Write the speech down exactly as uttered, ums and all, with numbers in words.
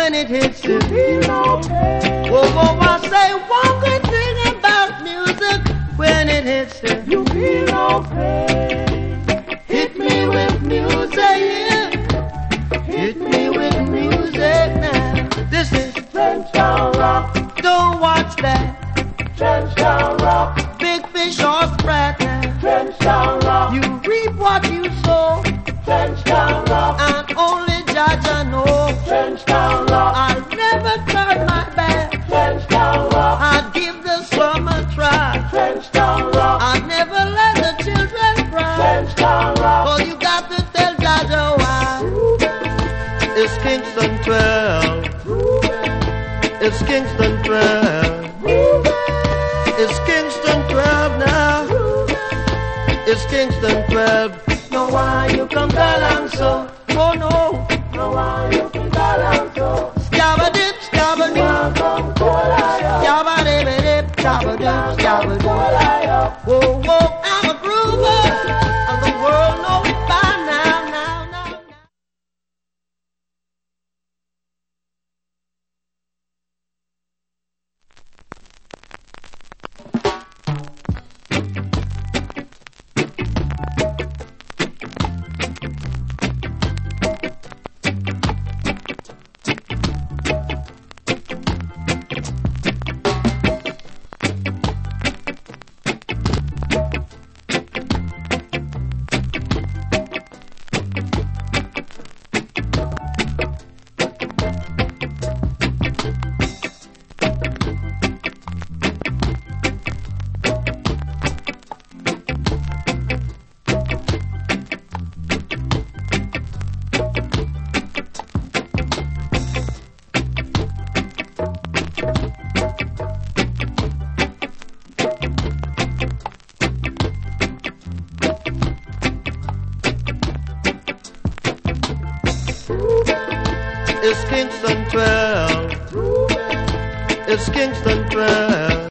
when it hits you. Feel okay. Whoa, whoa, I say one good thing about music when it hits you. You feel okay. Hit me with music, yeah. Hit me with music now. This is Trenchtown Rock. Don't watch that. Trenchtown Rock. Big fish or sprat now. Trenchtown Rock. You reap what you sow, Trenchtown Rock. and only Judge I know. Trenchtown Rock. I'll never turn my back. Trenchtown Rock. I'll give the slum a try. Trenchtown Rock. I'll never let the children cry. Trenchtown Rock. Oh, you got to tell Judge why. It's Kingston twelve. It's Kingston twelve. It's Kingston twelve now. It's Kingston twelve. No, why you come down so? Oh no. No one you can balance so. Scabba dip, scabba dip. Welcome to Lion. Scabba dip, dip, scabba dip, scabba dip. Lion. Whoa, whoa, I'm a groover. And the world knows it by now, now, now, now. It's Kingston twelve. It's Kingston twelve.